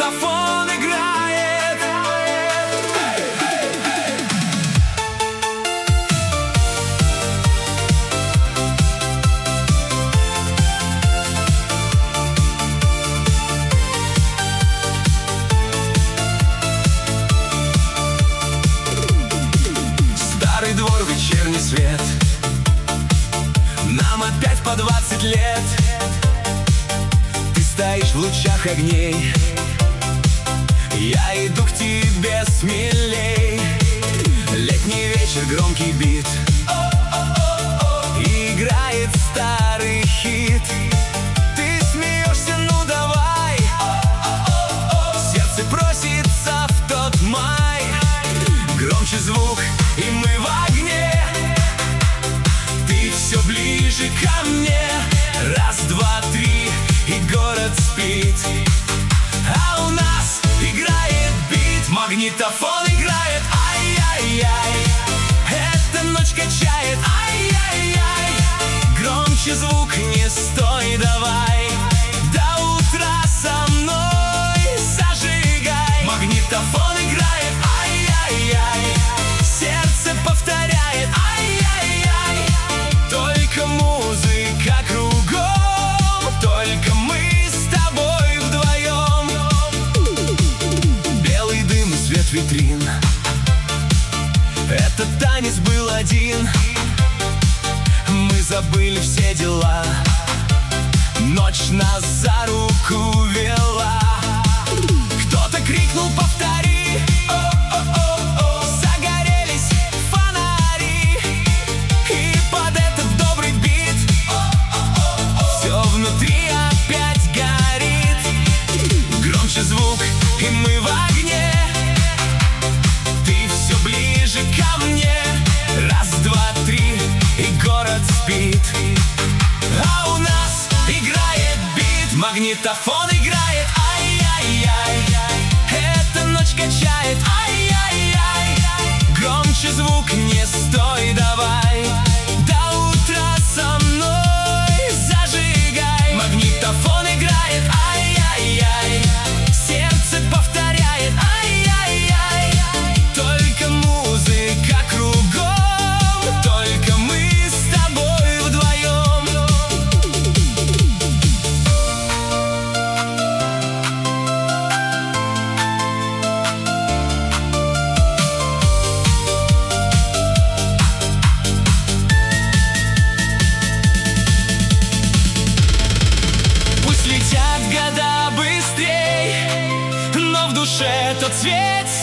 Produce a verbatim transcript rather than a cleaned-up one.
магнитофон играет. Старый двор, вечерний свет, нам опять по двадцать лет. Ты стоишь в лучах огней, я иду к тебе смелей. Летний вечер, громкий бит, играет старый хит. Ты смеешься, ну давай, сердце просится в тот май. Громче звук, и мы в огне. Ты все ближе ко мне. Раз, два, три, и город спит, а у нас играет бит. Магнитофон играет, ай-яй-яй, эта ночь качает, ай-яй-яй. Громче звук, не стой, давай, до утра со мной зажигай. Магнитофон играет, ай-яй-яй, сердце повторяет, ай-яй-яй. Только музыка кругом, только мы с тобой вдвоем. Белый дым и свет витрин, этот танец был один. Мы забыли все дела, ночь нас за руку вела. Кто-то крикнул: повтори, о-о-о-о. Загорелись фонари, и под этот добрый бит все внутри опять горит. Громче звук, и мы в огне. Ты все ближе ко мне. Раз, два, три, и город спит, а у нас играет бит. Магнитофон играет, ай-яй-яй, эта ночь качает, ай-яй-яй. Громче звук, не стой, давай, до утра со мной зажигай. Магнитофон играет, ай-яй-яй, сердце повторяет, ай-яй-яй. Только музыка кругом, только мы с тобой вдвоем. Пусть летят года быстрей, но в душе тот цвет